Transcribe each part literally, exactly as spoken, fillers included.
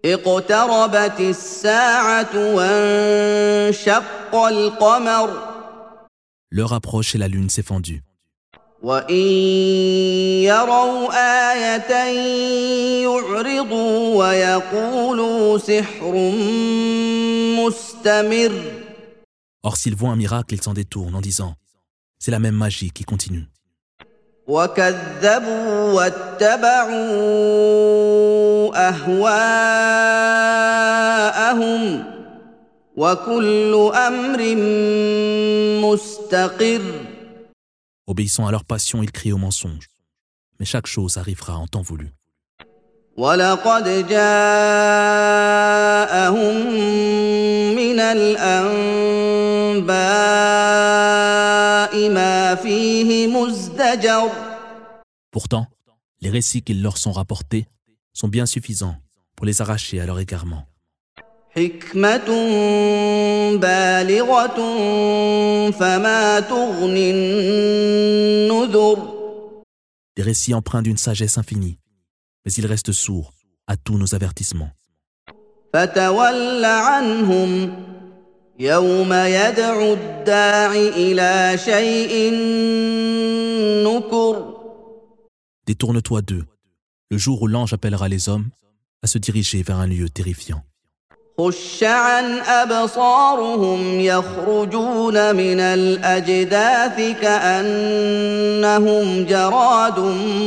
اقتربت الساعة وانشق القمر. L'heure approche et la lune s'est fendue. وإن يروا آية يعرضوا ويقولوا سحر مستمر. Or, s'ils voient un miracle, ils s'en détournent en disant « C'est la même magie qui continue. » وكذبوا واتبعوا أهواءهم وكل أمر مستقر. Obéissant à leur passion, ils crient au mensonge. Mais chaque chose arrivera en temps voulu. وَلَقَدْ جَاءَهُم مِّنَ الْأَنبَاءِ مَا فِيهِ مُزْدَجَرٌ. Pourtant, les récits qu'ils leur sont rapportés sont bien suffisants pour les arracher à leur égarement. حِكْمَةٌ بَالِغَةٌ فَمَا تُغْنِ النُّذُرُ. Des récits empreints d'une sagesse infinie, mais ils restent sourds à tous nos avertissements. فَتَوَلَّ عَنْهُمْ يَوْمَ يَدْعُ الدَّاعِ إِلَى شَيْءٍ نُكُرٍ. Détourne-toi d'eux, le jour où l'ange appellera les hommes à se diriger vers un lieu terrifiant. خُشَّ عَنْ أَبْصَارُهُمْ يَخْرُجُونَ مِنَ الْأَجْدَاثِ كَأَنَّهُمْ جَرَادٌ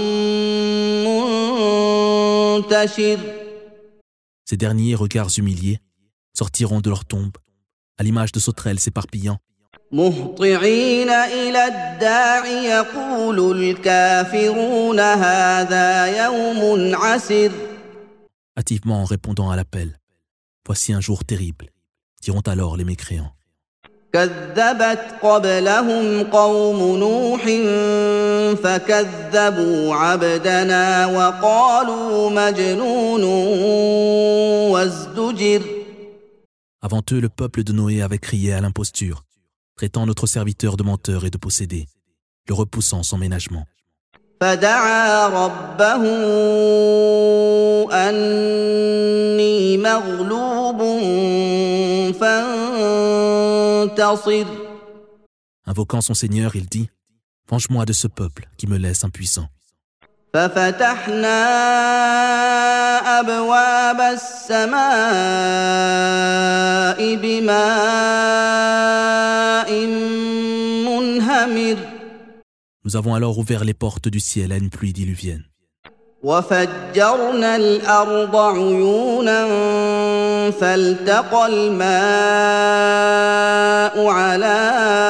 مُنتَشِرٌ. Ces derniers regards humiliés sortiront de leur tombe à l'image de sauterelles s'éparpillant. مُهْطِعِينَ إِلَى الدَّاعِ يَقُولُ الْكَافِرُونَ هَذَا يَوْمٌ عَسِرٌ. Hâtivement en répondant à l'appel. Voici un jour terrible, diront alors les mécréants. كذبت قبلهم قوم نوح فكذبوا عبدنا وقالوا مجنون وازدجر. Avant eux, le peuple de Noé avait crié à l'imposture, traitant notre serviteur de menteur et de possédé, le repoussant sans ménagement. فدعا ربه أني مغلوب فانتصر. Invoquant son Seigneur, il dit « Venge-moi de ce peuple qui me laisse impuissant. » ففتحنا أبواب السماء بماء منهمر. Nous avons alors ouvert les portes du ciel à une pluie diluvienne. وفجرنا الأرض عيونا فالتقى الماء على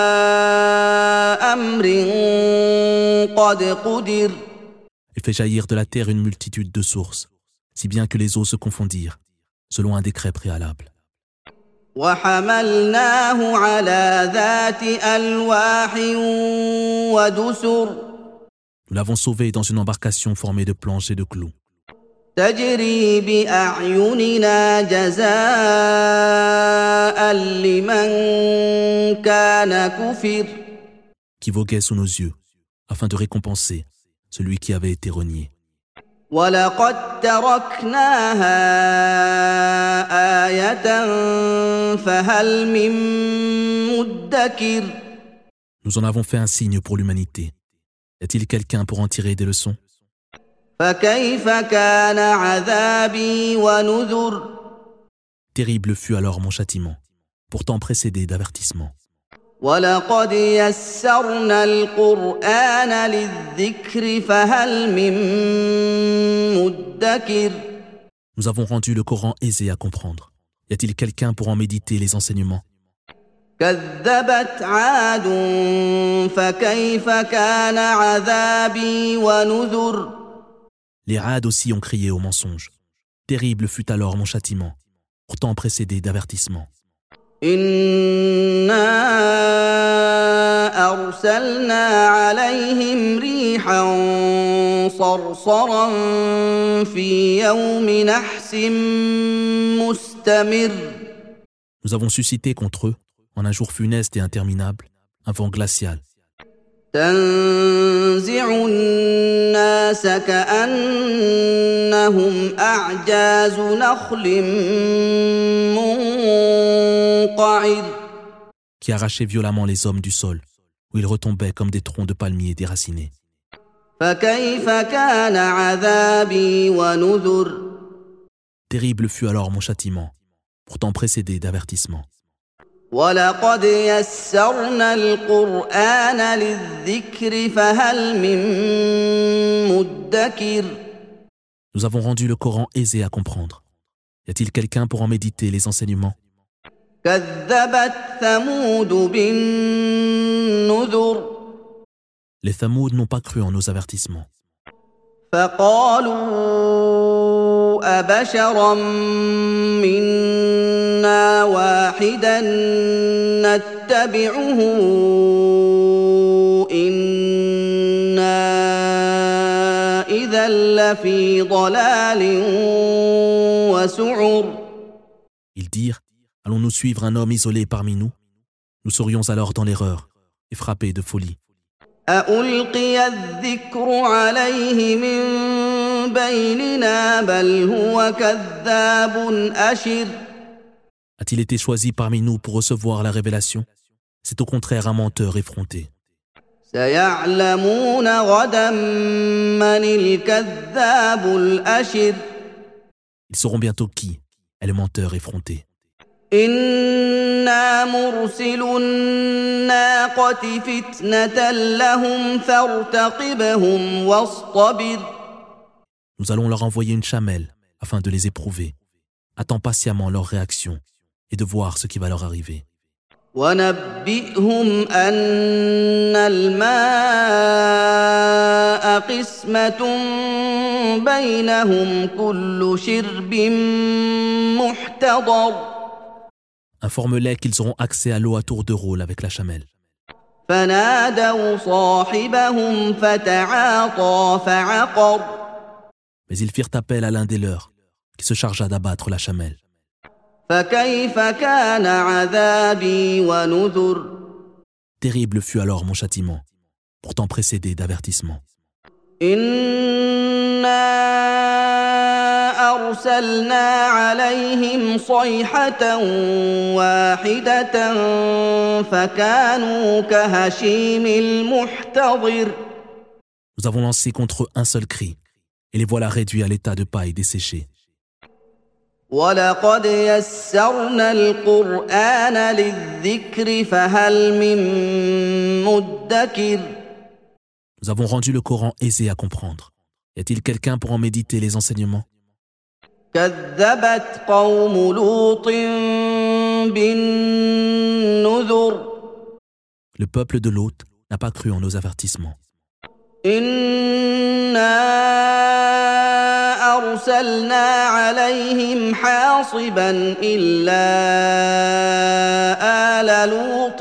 أمر قد قدر. Il fait jaillir de la terre une multitude de sources, si bien que les eaux se confondirent, selon un décret préalable. وحملناه على ذات ألواح ودسر. Nous l'avons sauvé dans une embarcation formée de planches et de clous. تجري بأعيننا جزاء لمن كان كفر. Qui voguait sous nos yeux, afin de récompenser celui qui avait été renié. وَلَقَدْ تَرَكْنَاهَا آيَةً فَهَلْ مِن مُّدَّكِرٍ. Nous en avons fait un signe pour l'humanité. Y a-t-il quelqu'un pour en tirer des leçons? فَكَيْفَ كَانَ عَذَابِي وَنُذُرِ. Terrible fut alors mon châtiment, pourtant précédé d'avertissements. وَلَقَدْ يَسَّرْنَا الْقُرْآنَ لِلذِّكْرِ فَهَلْ مِن مُّدَّكِرٍ. Nous avons rendu le Coran aisé à comprendre. Y a-t-il quelqu'un pour en méditer les enseignements? كذبت عاد فكيف كان عذابي ونذر. Les Had aussi ont crié au mensonge. Terrible fut alors mon châtiment, pourtant précédé d'avertissements. إنا أرسلنا عليهم ريحا صرصرا في يوم نحس مستمر. Nous avons suscité contre eux, en un jour funeste et interminable, un vent glacial. تنزع الناس كأنهم أعجاز نخل منقعر qui arrachait violemment les hommes du sol, où ils retombaient comme des troncs de palmiers déracinés. فكيف كان عذابي ونذر Terrible fut alors mon châtiment, pourtant précédé d'avertissement. وَلَقَدْ يَسَّرْنَا الْقُرْآنَ لِلذِّكْرِ فَهَلْ مِن مُّدَّكِرٍ Nous avons rendu le Coran aisé à comprendre. Y a-t-il quelqu'un pour en méditer les enseignements? كَذَّبَتْ ثَمُودُ بِالنُّذُرِ Les Thamoud n'ont pas cru en nos avertissements. فَقَالُوا أَبَشَرًا مِّنَّا وَاحِدًا نَّتَّبِعُهُ إِنَّا إِذًا لَّفِي ضَلَالٍ وَسُعُرٍ Ils dirent, allons-nous suivre un homme isolé parmi nous? Nous serions alors dans l'erreur et frappés de folie. أَأُلْقِيَ الذِّكْرُ عَلَيْهِ مِن بَيْنِنَا بَلْ هُوَ كَذَّابٌ أَشِرٌ A-t-il été choisi parmi nous pour recevoir la révélation? C'est au contraire un menteur effronté. سَيَعْلَمُونَ غَدًا مَّنِ الْكَذَّابُ الْأَشِرُ Ils sauront bientôt qui est le menteur effronté. إِنَّا مُرْسِلُو النَّاقَةِ فِتْنَةً لَّهُمْ فَارْتَقِبْهُمْ وَاصْطَبِرْ Nous allons leur envoyer une chamelle afin de les éprouver. Attends patiemment leur réaction et de voir ce qui va leur arriver. وَنَبِّئْهُمْ أَنَّ الْمَاءَ قِسْمَةٌ بَيْنَهُمْ كُلُّ شِرْبٍ مُحْتَضَرٍ Informe-les qu'ils auront accès à l'eau à tour de rôle avec la chamelle. فَنَادَوْا صَاحِبَهُمْ فَتَعَاطَىٰ فَعَقَرَ Mais ils firent appel à l'un des leurs, qui se chargea d'abattre la chamelle. فَكَيْفَ كَانَ عَذَابِي وَنُذُرِ Terrible fut alors mon châtiment, pourtant précédé d'avertissement. إِنَّا أَرْسَلْنَا عَلَيْهِمْ صَيْحَةً وَاحِدَةً فَكَانُوا كَهَشِيمِ الْمُحْتَظِرِ Nous avons lancé contre eux un seul cri, et les voilà réduits à l'état de paille desséchée. وَلَقَدْ يَسَّرْنَا الْقُرْآنَ لِلذِّكْرِ فَهَلْ مِن مُّدَّكِرٍ Nous avons rendu le Coran aisé à comprendre. Y a-t-il quelqu'un pour en méditer les enseignements? كَذَّبَتْ قَوْمُ لُوطٍ بِالنُّذُرِ Le peuple de Lot n'a pas cru en nos avertissements. إِنَّا أَرْسَلْنَا عَلَيْهِمْ حَاصِبًا إِلَّا آلَ لُوطٍ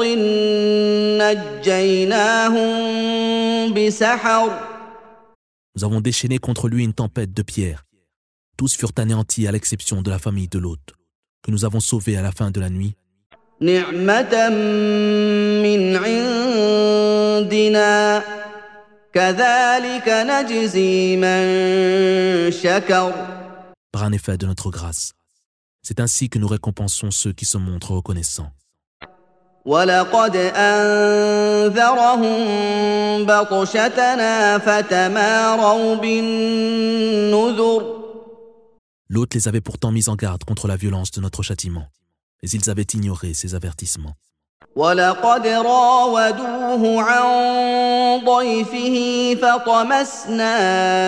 نَجَّيْنَاهُم بِسَحَرٍ Nous avons déchaîné contre lui une tempête de pierres. Tous furent anéantis à l'exception de la famille de Lot, que nous avons sauvée à la fin de la nuit. نِعْمَةً مِّنْ عِندِنَا كَذَلِكَ نَجْزِي مَن شَكَرَ Par un effet de notre grâce. C'est ainsi que nous récompensons ceux qui se montrent reconnaissants. وَلَقَدْ أَنذَرَهُم بَطْشَتَنَا فَتَمَارَوْا بِالنُّذُرِ L'autre les avait pourtant mis en garde contre la violence de notre châtiment, mais ils avaient ignoré ces avertissements. وَلَقَدْ رَاوَدُوهُ عَن ضَيْفِهِ فَطَمَسْنَا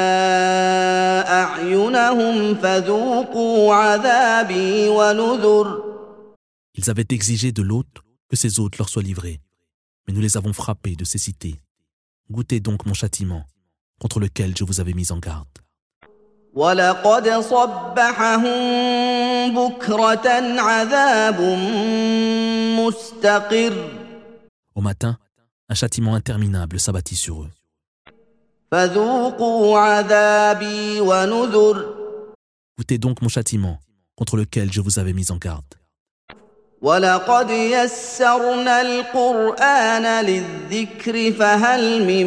أَعْيُنَهُمْ فَذُوقُوا عَذَابِي وَنُذُرِ Ils avaient exigé de l'autre que ses hôtes leur soient livrés, mais nous les avons frappés de cécité. Goûtez donc mon châtiment, contre lequel je vous avais mis en garde. وَلَقَدْ صَبَّحَهُم بُكْرَةً عَذَابٌ مُّسْتَقِرٌّ Au matin, un châtiment interminable s'abattit sur eux. فَذُوقُوا عَذَابِي وَنُذُرِ Goûtez donc mon châtiment, contre lequel je vous avais mis en garde. ولقد يسرنا القرآن للذكر فهل من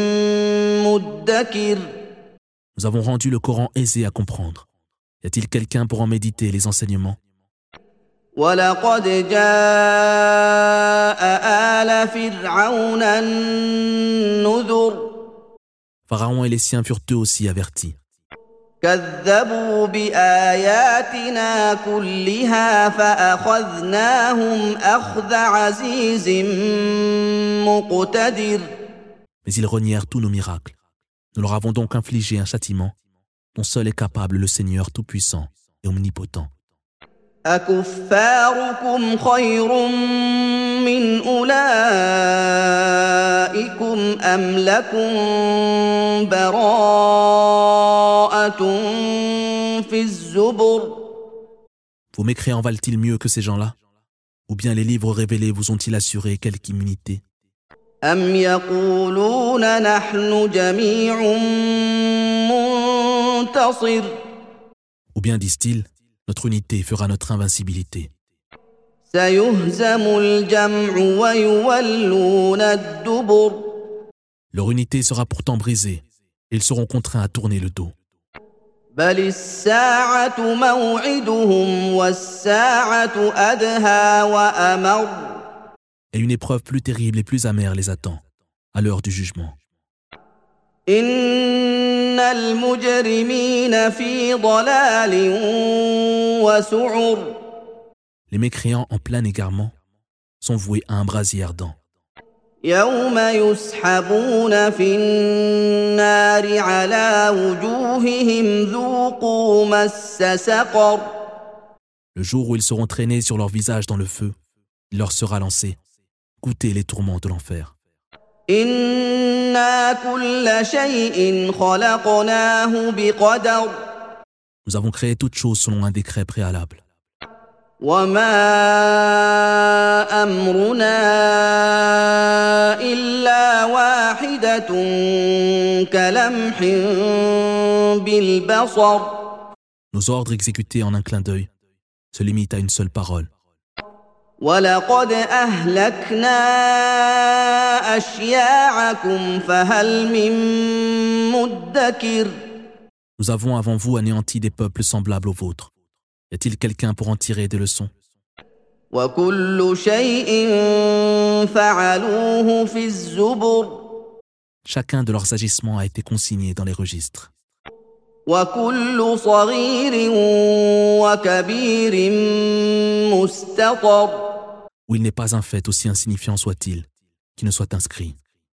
مدكر Nous avons rendu le Coran aisé à comprendre. Y a-t-il quelqu'un pour en méditer les enseignements? ولقد جاء آل فرعون النذر Pharaon et les siens furent eux aussi avertis. كذبوا بآياتنا كلها فأخذناهم أخذ عزيز مقتدر. Mais ils renièrent tous nos miracles. Nous leur avons donc infligé un châtiment dont seul est capable le Seigneur Tout-Puissant et Omnipotent. أكفاركم خير من أولئكم أم لكم براءة في الزبر Vos mécréants valent-ils mieux que ces gens-là? Ou bien les livres révélés vous ont-ils assuré quelque immunité? أم يقولون نحن جميع منتصر Ou bien disent-ils, notre unité fera notre invincibilité. سيهزم الجمع ويولون الدبر Leur unité sera pourtant brisée et ils seront contraints à tourner le dos. بل الساعة موعدهم والساعة أدهى وأمر. Et une épreuve plus terrible et plus amère les attend, à l'heure du jugement. إن المجرمين في ضلال وسعر. Les mécréants en plein égarement sont voués à un brasier ardent. يوم يسحبون في النار على وجوههم ذوقوا مس سقر. Le jour où ils seront traînés sur leur visage dans le feu, il leur sera lancé. Goûtez les tourments de l'enfer. إنا كل شيء خلقناه بقدر. Nous avons créé toute chose selon un décret préalable. وما أمرنا إلا واحدة كلمح بالبصر. Nos ordres exécutés en un clin d'œil se limitent à une seule parole. ولقد أهلكنا أشياعكم فهل من مدكر. Nous avons avant vous anéanti des peuples semblables aux vôtres. Y a-t-il quelqu'un pour en tirer des leçons? وكل شيء فعلوه في الزبر. Chacun de leurs agissements a été consigné dans les registres. وكل صغير وكبير مستطر. Où il n'est pas un fait aussi insignifiant soit-il, qui ne soit inscrit.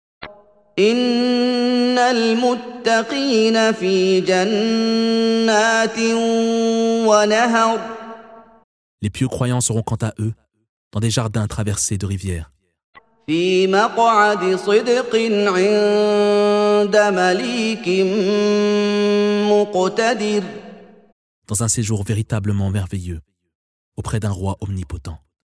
إن المتقين في جنات ونهر. Les pieux croyants seront quant à eux dans des jardins traversés de rivières. في مقعد صدق عند مليك مقتدر. Dans un séjour véritablement merveilleux, auprès d'un roi omnipotent.